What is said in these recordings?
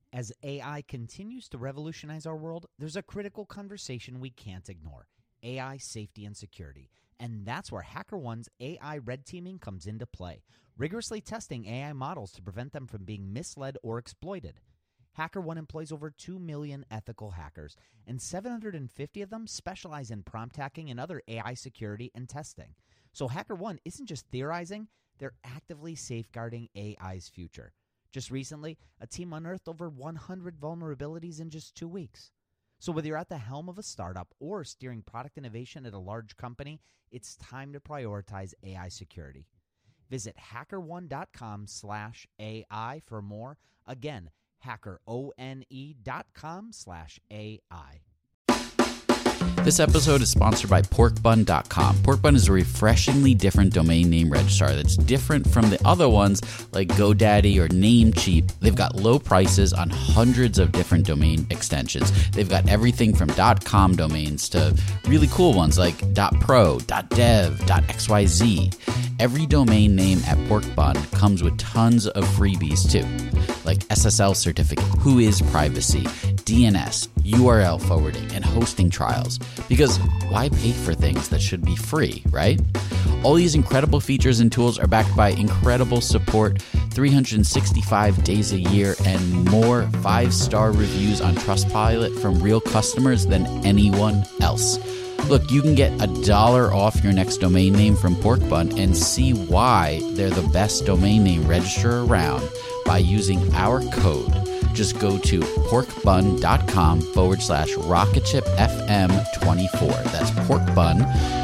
As AI continues to revolutionize our world, there's a critical conversation we can't ignore: AI safety and security. And that's where HackerOne's AI red teaming comes into play, rigorously testing AI models to prevent them from being misled or exploited. HackerOne employs over 2 million ethical hackers, and 750 of them specialize in prompt hacking and other AI security and testing. So HackerOne isn't just theorizing, they're actively safeguarding AI's future. Just recently, a team unearthed over 100 vulnerabilities in just 2 weeks. So whether you're at the helm of a startup or steering product innovation at a large company, it's time to prioritize AI security. Visit hackerone.com/AI for more. Again, hackerone.com/AI. This episode is sponsored by porkbun.com. Porkbun is a refreshingly different domain name registrar that's different from the other ones like GoDaddy or Namecheap. They've got low prices on hundreds of different domain extensions. They've got everything from .com domains to really cool ones like .pro, .dev, .xyz. Every domain name at Porkbun comes with tons of freebies too, like SSL certificate, Whois privacy, DNS, URL forwarding, and hosting trials. Because why pay for things that should be free, right? All these incredible features and tools are backed by incredible support, 365 days a year, and more 5-star reviews on Trustpilot from real customers than anyone else. Look, you can get $1 off your next domain name from Porkbun and see why they're the best domain name registrar around by using our code. Just go to porkbun.com/RocketShipFM24. That's porkbun,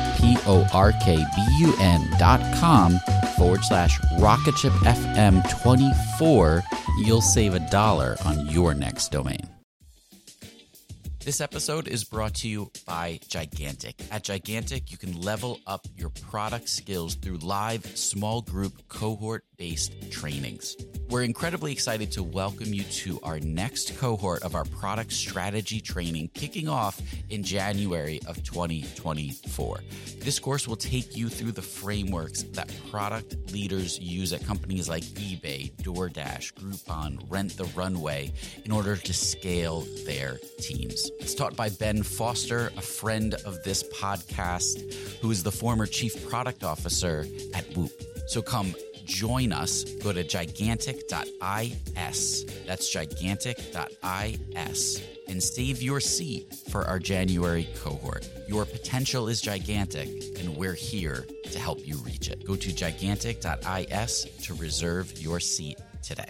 porkbun.com/RocketShipFM24. You'll save $1 on your next domain. This episode is brought to you by Gigantic. At Gigantic, you can level up your product skills through live small group cohort-based trainings. We're incredibly excited to welcome you to our next cohort of our product strategy training kicking off in January of 2024. This course will take you through the frameworks that product leaders use at companies like eBay, DoorDash, Groupon, Rent the Runway in order to scale their teams. It's taught by Ben Foster, a friend of this podcast, who is the former chief product officer at Whoop. So come join us. Go to gigantic.is. That's gigantic.is. And save your seat for our January cohort. Your potential is gigantic, and we're here to help you reach it. Go to gigantic.is to reserve your seat today.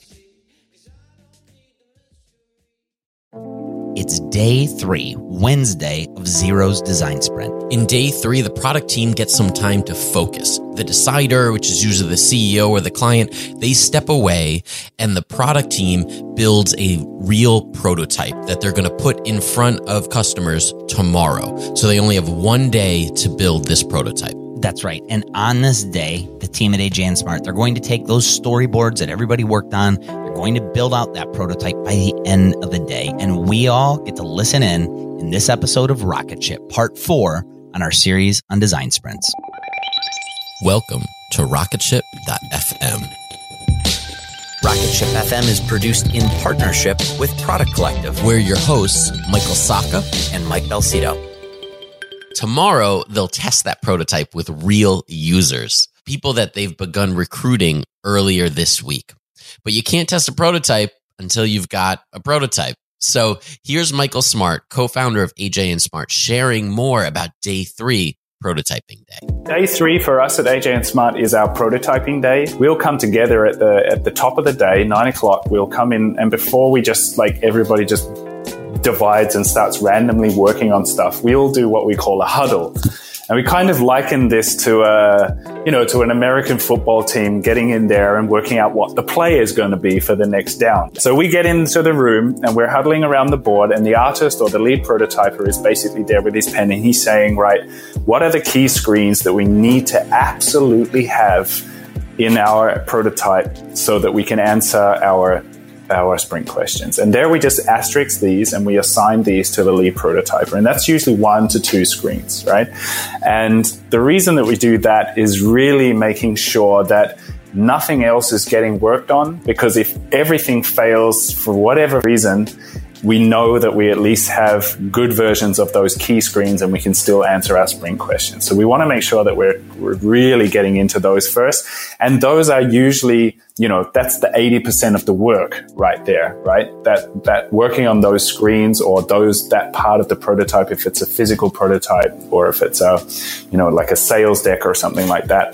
It's day 3, Wednesday of Zero's design sprint. In day 3, the product team gets some time to focus. The decider, which is usually the CEO or the client, they step away, and the product team builds a real prototype that they're going to put in front of customers tomorrow. So they only have one day to build this prototype. That's right. And on this day, the team at AJ and Smart, they're going to take those storyboards that everybody worked on. They're going to build out that prototype by the end of the day. And we all get to listen in this episode of Rocket Ship, Part 4 on our series on design sprints. Welcome to RocketShip.fm. Rocket Ship FM is produced in partnership with Product Collective. We're your hosts, Michael Sacca and Mike Belcito. Tomorrow, they'll test that prototype with real users, people that they've begun recruiting earlier this week. But you can't test a prototype until you've got a prototype. So here's Michael Smart, co-founder of AJ and Smart, sharing more about day 3, prototyping day. Day 3 for us at AJ and Smart is our prototyping day. We'll come together at the top of the day, 9 o'clock. We'll come in, and before we just everybody just divides and starts randomly working on stuff, we'll do what we call a huddle. And we kind of liken this to an American football team getting in there and working out what the play is going to be for the next down. So we get into the room and we're huddling around the board, and the artist or the lead prototyper is basically there with his pen, and he's saying, right, what are the key screens that we need to absolutely have in our prototype so that we can answer our sprint questions. And there we just asterisk these and we assign these to the lead prototyper. And that's usually 1 to 2 screens, right? And the reason that we do that is really making sure that nothing else is getting worked on, because if everything fails for whatever reason, we know that we at least have good versions of those key screens and we can still answer our sprint questions. So we want to make sure that we're really getting into those first. And those are usually, that's the 80% of the work right there, right? That working on those screens or that part of the prototype, if it's a physical prototype or if it's like a sales deck or something like that.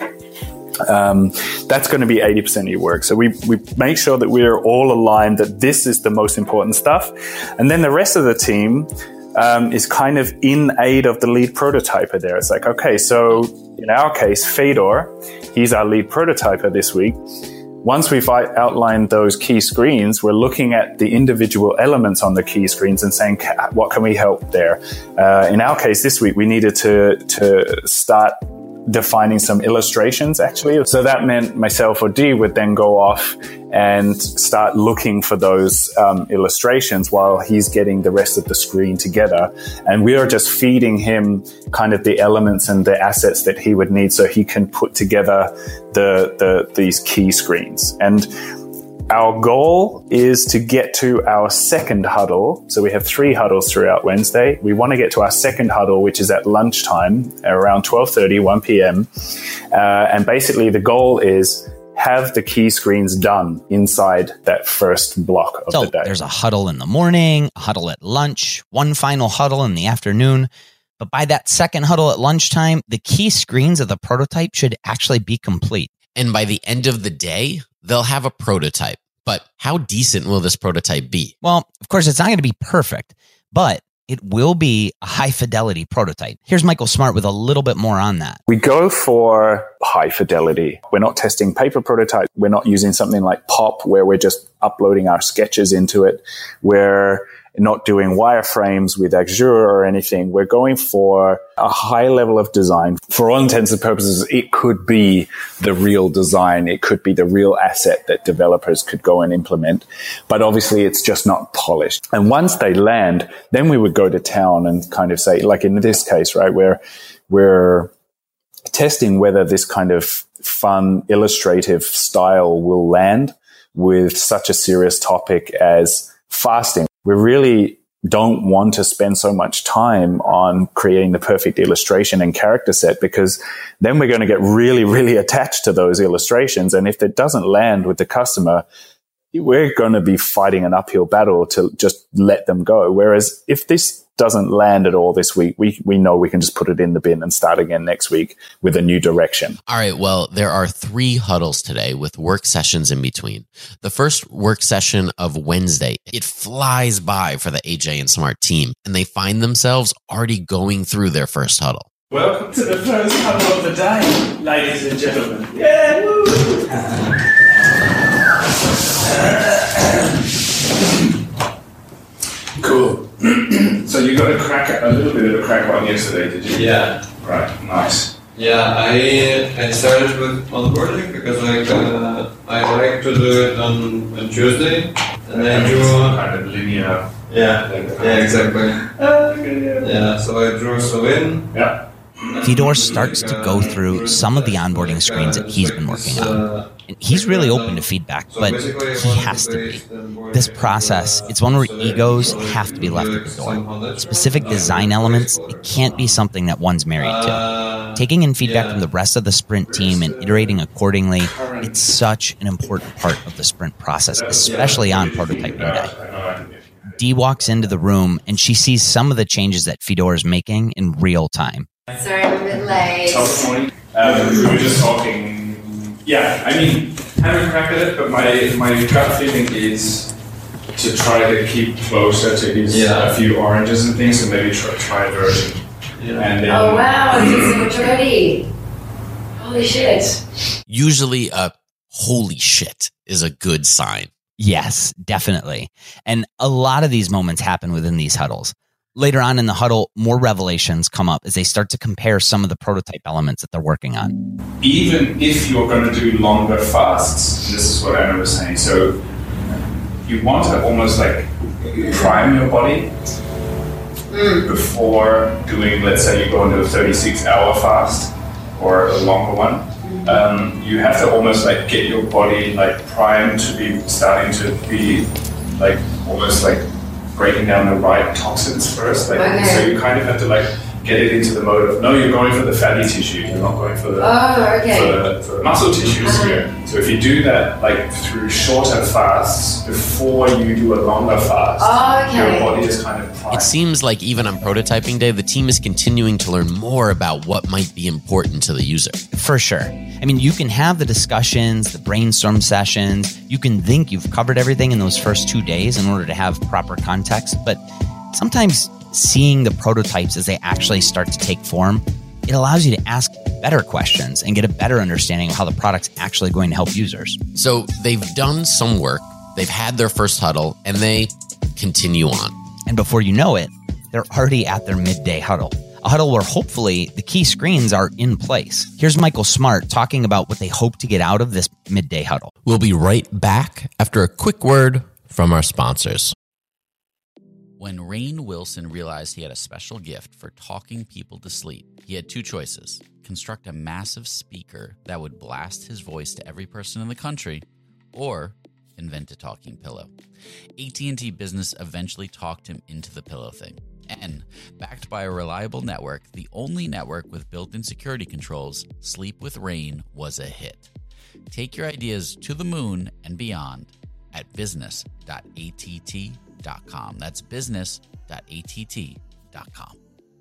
That's going to be 80% of your work. So we make sure that we're all aligned that this is the most important stuff. And then the rest of the team is kind of in aid of the lead prototyper there. It's like, okay, so in our case, Fedor, he's our lead prototyper this week. Once we've outlined those key screens, we're looking at the individual elements on the key screens and saying, what can we help there? In our case this week, we needed to start defining some illustrations, actually. So that meant myself or Dee would then go off and start looking for those illustrations while he's getting the rest of the screen together. And we are just feeding him kind of the elements and the assets that he would need so he can put together these key screens. And our goal is to get to our second huddle. So we have 3 huddles throughout Wednesday. We want to get to our second huddle, which is at lunchtime, around 12:30, 1 p.m. And basically the goal is have the key screens done inside that first block of the day. There's a huddle in the morning, a huddle at lunch, one final huddle in the afternoon. But by that second huddle at lunchtime, the key screens of the prototype should actually be complete. And by the end of the day, they'll have a prototype. But how decent will this prototype be? Well, of course, it's not going to be perfect, but it will be a high fidelity prototype. Here's Michael Smart with a little bit more on that. We go for high fidelity. We're not testing paper prototypes. We're not using something like Pop where we're just uploading our sketches into it. We're not doing wireframes with Azure or anything. We're going for a high level of design. For all intents and purposes, it could be the real design. It could be the real asset that developers could go and implement. But obviously, it's just not polished. And once they land, then we would go to town and kind of say, like in this case, right, where we're testing whether this kind of fun, illustrative style will land with such a serious topic as fasting. We really don't want to spend so much time on creating the perfect illustration and character set, because then we're going to get really, really attached to those illustrations. And if it doesn't land with the customer, we're going to be fighting an uphill battle to just let them go. Whereas if this doesn't land at all this week, we know we can just put it in the bin and start again next week with a new direction. All right. Well, there are 3 huddles today with work sessions in between. The first work session of Wednesday, it flies by for the AJ and Smart team, and they find themselves already going through their first huddle. Welcome to the first huddle of the day, ladies and gentlemen. Yeah, woo! Cool. So you got a little bit of a crack on yesterday, did you? Yeah. Right. Nice. Yeah, I started with onboarding because I like to do it on Tuesday, and then do kind of linear. Yeah. Exactly. Yeah. So I drew so in. Yeah. Fedor starts to go through some of the onboarding screens that he's been working on. And he's really open to feedback, but he has to be. This process, it's one where egos have to be left at the door. Specific design elements, it can't be something that one's married to. Taking in feedback from the rest of the sprint team and iterating accordingly, it's such an important part of the sprint process, especially on prototyping day. Dee walks into the room and she sees some of the changes that Fedor is making in real time. Sorry, I'm a bit late. We were just talking. Yeah, I mean, I haven't cracked at it, but my gut feeling is to try to keep closer to his a few oranges and things, and maybe try a version. Yeah. And then, oh wow, he's so much already. Holy shit. Usually a holy shit is a good sign. Yes, definitely. And a lot of these moments happen within these huddles. Later on in the huddle, more revelations come up as they start to compare some of the prototype elements that they're working on. Even if you're going to do longer fasts, this is what Anna was saying, so you want to almost like prime your body before doing, let's say you go into a 36-hour fast or a longer one. you have to almost like get your body like primed to be starting to be like almost like breaking down the right toxins first. Like, so you kind of have to like get it into the mode of, no, you're going for the fatty tissue, you're not going for the, for the muscle tissues here. So if you do that like through shorter fasts before you do a longer fast, your body is kind of primed. It seems like even on prototyping day, the team is continuing to learn more about what might be important to the user. For sure. I mean, you can have the discussions, the brainstorm sessions. You can think you've covered everything in those first 2 days in order to have proper context. But sometimes seeing the prototypes as they actually start to take form, it allows you to ask better questions and get a better understanding of how the product's actually going to help users. So they've done some work, they've had their first huddle, and they continue on. And before you know it, they're already at their midday huddle. A huddle where hopefully the key screens are in place. Here's Michael Smart talking about what they hope to get out of this midday huddle. We'll be right back after a quick word from our sponsors. When Rainn Wilson realized he had a special gift for talking people to sleep, he had two choices: construct a massive speaker that would blast his voice to every person in the country, or invent a talking pillow. AT&T Business eventually talked him into the pillow thing. And, backed by a reliable network, the only network with built-in security controls, Sleep with Rainn was a hit. Take your ideas to the moon and beyond at business.att.com. That's business.att.com.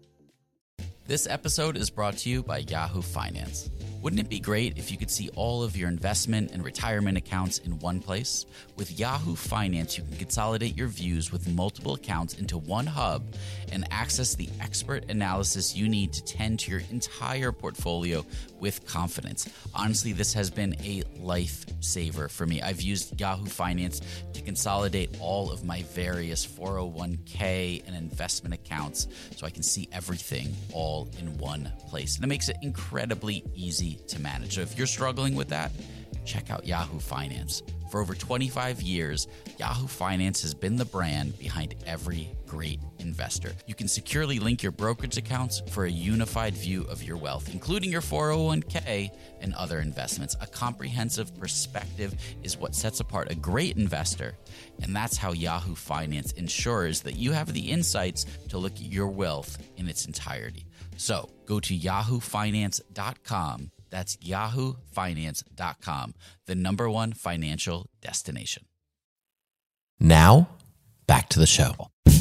This episode is brought to you by Yahoo Finance. Wouldn't it be great if you could see all of your investment and retirement accounts in one place? With Yahoo Finance, you can consolidate your views with multiple accounts into one hub and access the expert analysis you need to tend to your entire portfolio with confidence. Honestly, this has been a lifesaver for me. I've used Yahoo Finance to consolidate all of my various 401k and investment accounts so I can see everything all in one place. And it makes it incredibly easy to manage. So if you're struggling with that, check out Yahoo Finance. For over 25 years, Yahoo Finance has been the brand behind every great investor. You can securely link your brokerage accounts for a unified view of your wealth, including your 401k and other investments. A comprehensive perspective is what sets apart a great investor, and that's how Yahoo Finance ensures that you have the insights to look at your wealth in its entirety. So go to yahoofinance.com. That's yahoofinance.com, the #1 financial destination. Now, back to the show.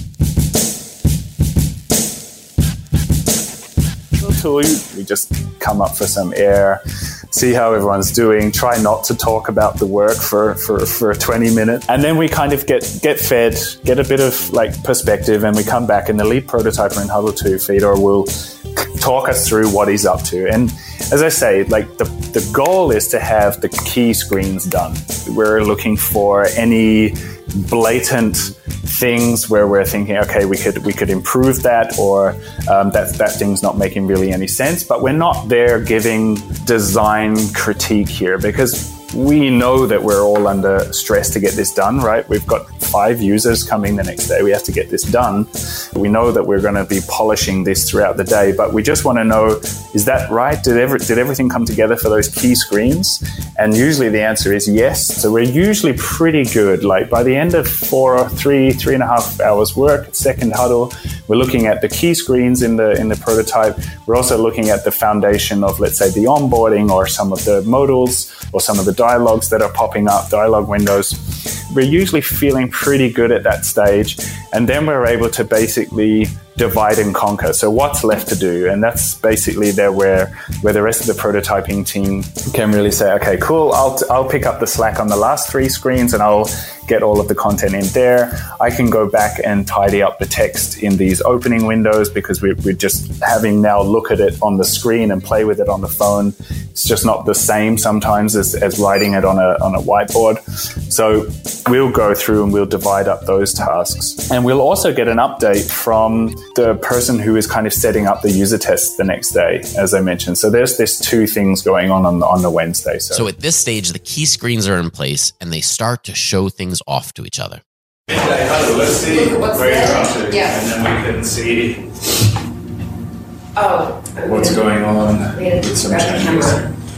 We just come up for some air, see how everyone's doing, try not to talk about the work for 20 minutes. And then we kind of get fed, get a bit of like perspective, and we come back, and the lead prototyper in Huddle 2, Fedor, will talk us through what he's up to. And as I say, like the goal is to have the key screens done. We're looking for any blatant things where we're thinking, okay, we could improve that, or that thing's not making really any sense. But we're not there giving design critique here, because we know that we're all under stress to get this done, right? We've got 5 users coming the next day. We have to get this done. We know that we're going to be polishing this throughout the day, but we just want to know, is that right? Did everything come together for those key screens? And usually the answer is yes. So we're usually pretty good. Like by the end of 3.5 hours work, second huddle, we're looking at the key screens in the prototype. We're also looking at the foundation of, let's say, the onboarding or some of the modals or some of the dialogues that are popping up, dialogue windows. We're usually feeling pretty good at that stage. And then we're able to basically divide and conquer. So what's left to do? And that's basically there where the rest of the prototyping team can really say, okay, cool, I'll pick up the slack on the last 3 screens and I'll get all of the content in there. I can go back and tidy up the text in these opening windows, because we're just having now look at it on the screen and play with it on the phone. It's just not the same sometimes as writing it on a whiteboard. So we'll go through and we'll divide up those tasks. And we'll also get an update from the person who is kind of setting up the user tests the next day, as I mentioned. So there's 2 things going on the Wednesday. So at this stage, the key screens are in place and they start to show things off to each other. Let's see where you're up to, and then we can see what's going on with some changes.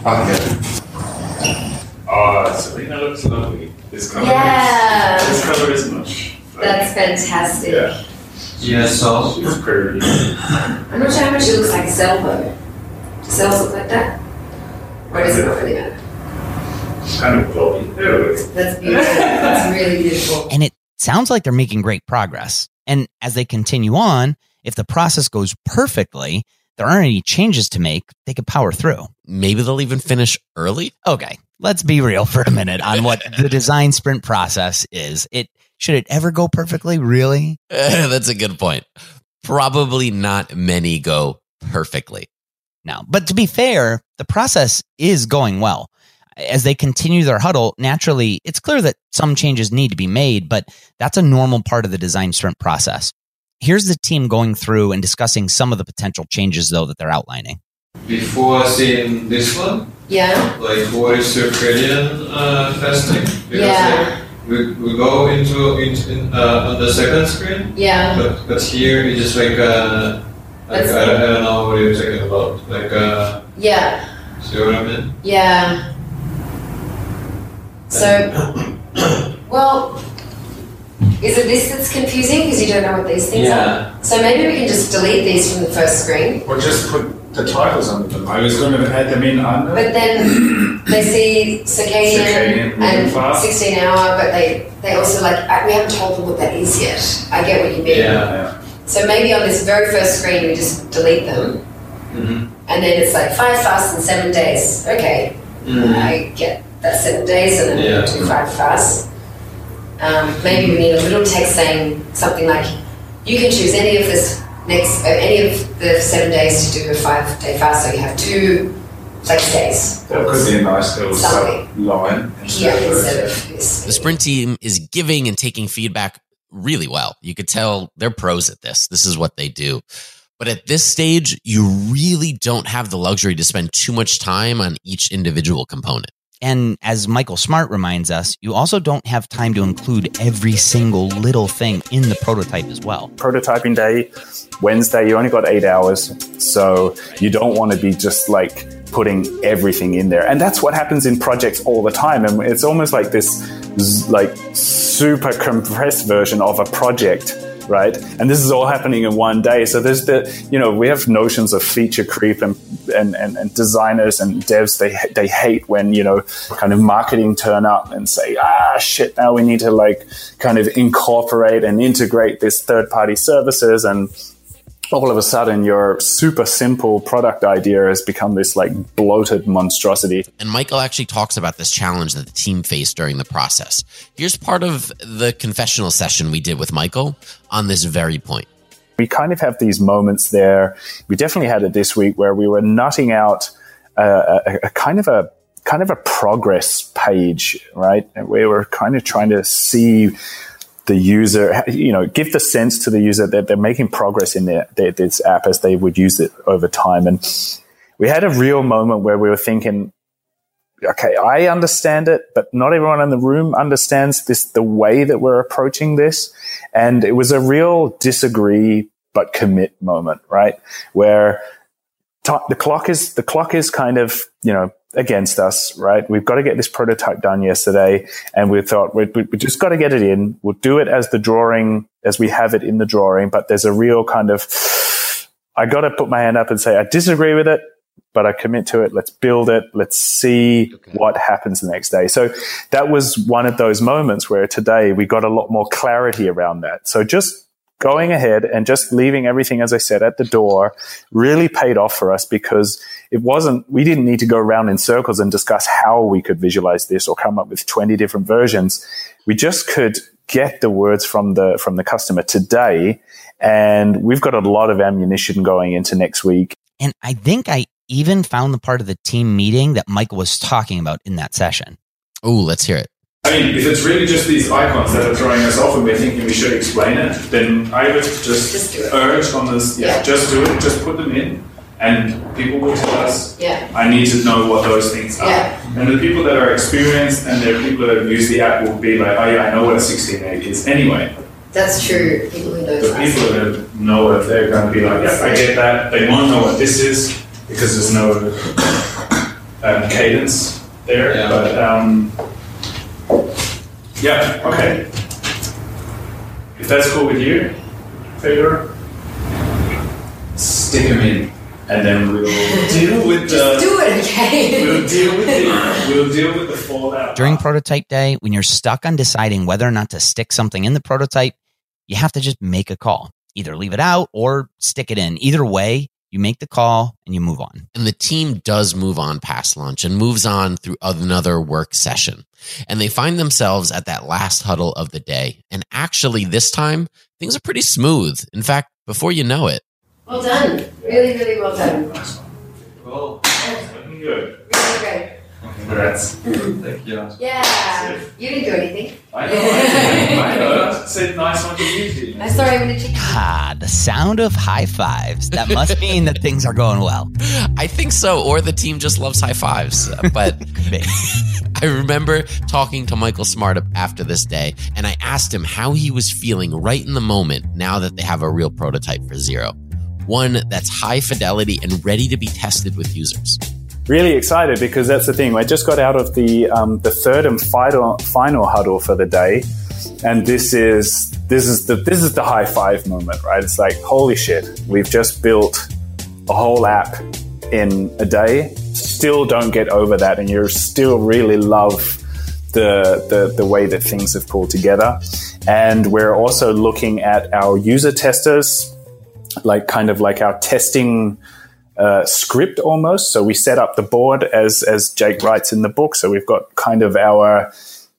Oh, Serena looks lovely. This color, this color is much. That's fantastic. Yeah. Yeah, so It's pretty. I'm not sure how much it looks like Cell though. Does Cells look like that? Or does it not really matter? Kind of glowy. There we go. That's beautiful. That's really beautiful. And it sounds like they're making great progress. And as they continue on, if the process goes perfectly, there aren't any changes to make, they could power through. Maybe they'll even finish early. Okay, let's be real for a minute on what the design sprint process is. Should it ever go perfectly, really? That's a good point. Probably not many go perfectly. No, but to be fair, the process is going well. As they continue their huddle, naturally, it's clear that some changes need to be made, but that's a normal part of the design sprint process. Here's the team going through and discussing some of the potential changes, though, that they're outlining. before seeing this one, Yeah. like what is circadian fasting? Because Yeah. we go into on the second screen, Yeah. but here it's just like I don't know what you're talking about. Like Yeah. see what I mean? Yeah. So, well, is it this that's confusing because you don't know what these things are? So maybe we can just delete these from the first screen. Or just put the titles under them. I was going to add them in under. But then they see circadian Circadian, and fast. 16 hour, but they also like, we haven't told them what that is yet. I get what you mean. Yeah. So maybe on this very first screen we just delete them. Mm-hmm. And then it's like 5 fasts in 7 days. Okay, I get that 7 days and then do 5 fasts. Maybe we need a little text saying something like, you can choose any of any of the 7 days to do a 5-day fast, so you have 2 flex days. That could be a nice little Something. sub-line. Here instead of this. The sprint team is giving and taking feedback really well. You could tell they're pros at this. This is what they do. But at this stage, you really don't have the luxury to spend too much time on each individual component. And as Michael Smart reminds us, you also don't have time to include every single little thing in the prototype as well. Prototyping day, Wednesday, you only got 8 hours. So you don't want to be just like putting everything in there. And that's what happens in projects all the time. And it's almost like this like super compressed version of a project, right? And this is all happening in one day. So there's we have notions of feature creep and designers and devs, they hate when, kind of marketing turn up and say, shit, now we need to like kind of incorporate and integrate this third-party services, and all of a sudden your super simple product idea has become this like bloated monstrosity. And Michael actually talks about this challenge that the team faced during the process. Here's part of the confessional session we did with Michael on this very point. We kind of have these moments there. We definitely had it this week where we were nutting out a kind of a progress page, right? And we were kind of trying to see the user, give the sense to the user that they're making progress in this app as they would use it over time. And we had a real moment where we were thinking, okay, I understand it, but not everyone in the room understands the way that we're approaching this. And it was a real disagree but commit moment, right? Where the clock is kind of, against us, right? We've got to get this prototype done yesterday. And we thought we just got to get it in. We'll do it as we have it in the drawing. But there's a real kind of, I got to put my hand up and say, I disagree with it, but I commit to it. Let's build it. Let's see what happens the next day. So that was one of those moments where today we got a lot more clarity around that. So just going ahead and just leaving everything, as I said, at the door really paid off for us, because we didn't need to go around in circles and discuss how we could visualize this or come up with 20 different versions. We just could get the words from the customer today. And we've got a lot of ammunition going into next week. And I think I even found the part of the team meeting that Michael was talking about in that session. Oh, let's hear it. I mean, if it's really just these icons that are throwing us off and we're thinking we should explain it, then I would just urge on this, just do it, just put them in, and people will tell us, I need to know what those things are. And the people that are experienced and the people that have used the app will be like, oh yeah, I know what a 16.8 is anyway. That's true. People who know The people that know it, they're going to be like, I get that. They won't know what this is because there's no cadence there. Yeah. But yeah, okay. If that's cool with you, Fedor, stick them in, and then we'll deal with the. Do it, okay? We'll deal with the fallout. During prototype day, when you're stuck on deciding whether or not to stick something in the prototype, you have to just make a call. Either leave it out or stick it in. Either way, you make the call and you move on. And the team does move on past lunch and moves on through another work session. And they find themselves at that last huddle of the day. And actually, this time, things are pretty smooth. In fact, before you know it. Well done. Really, really well done. Cool. Looking good. Really great. Congrats. Thank you. Yeah. You didn't do anything. I know. I said nice one to you. I'm sorry, I'm going to check. Ah, the sound of high fives. That must mean that things are going well. I think so, or the team just loves high fives. But I remember talking to Michael Smart after this day, and I asked him how he was feeling right in the moment now that they have a real prototype for Zero. One that's high fidelity and ready to be tested with users. Really excited because that's the thing. I just got out of the third and final huddle for the day, and this is the high five moment, right? It's like, holy shit, we've just built a whole app in a day. Still don't get over that, and you still really love the way that things have pulled together. And we're also looking at our user testers, like kind of like our testing script almost. So we set up the board as Jake writes in the book. So we've got kind of our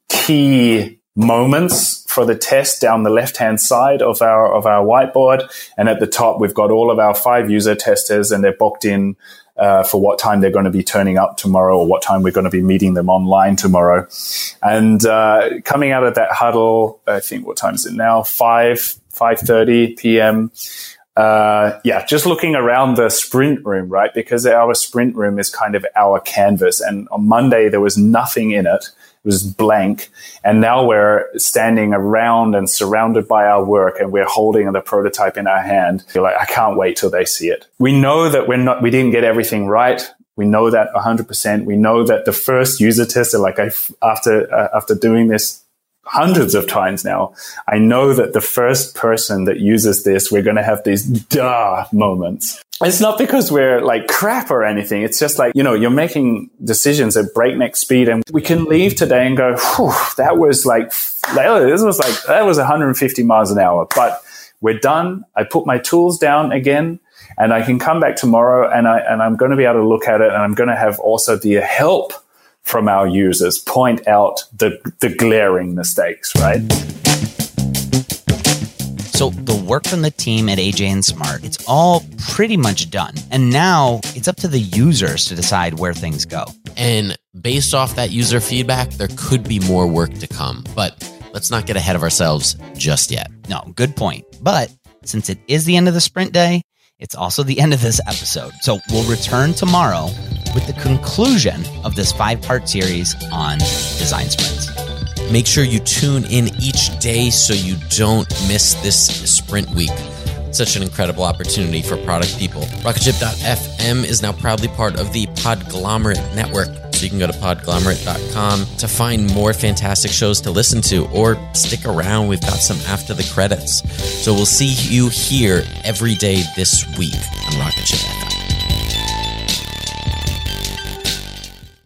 key moments for the test down the left-hand side of our whiteboard. And at the top, we've got all of our 5 user testers, and they're booked in for what time they're going to be turning up tomorrow, or what time we're going to be meeting them online tomorrow. And coming out of that huddle, I think, what time is it now? 5:30 p.m. Just looking around the sprint room, right? Because our sprint room is kind of our canvas. And on Monday, there was nothing in it. It was blank. And now we're standing around and surrounded by our work, and we're holding the prototype in our hand. You're like, I can't wait till they see it. We know that we didn't get everything right. We know that 100%. We know that the first user tester, after doing this hundreds of times now, I know that the first person that uses this, we're going to have these duh moments. It's not because we're like crap or anything. It's just like, you're making decisions at breakneck speed, and we can leave today and go, that was 150 miles an hour, but we're done. I put my tools down again, and I can come back tomorrow, and I'm going to be able to look at it, and I'm going to have also the help from our users point out the glaring mistakes, right? So the work from the team at AJ and Smart, it's all pretty much done. And now it's up to the users to decide where things go. And based off that user feedback, there could be more work to come. But let's not get ahead of ourselves just yet. No, good point. But since it is the end of the sprint day, it's also the end of this episode. So we'll return tomorrow with the conclusion of this 5-part series on design sprints. Make sure you tune in each day so you don't miss this sprint week. Such an incredible opportunity for product people. Rocketship.fm is now proudly part of the Podglomerate Network. So you can go to podglomerate.com to find more fantastic shows to listen to, or stick around. We've got some after the credits. So we'll see you here every day this week on Rocketship FM.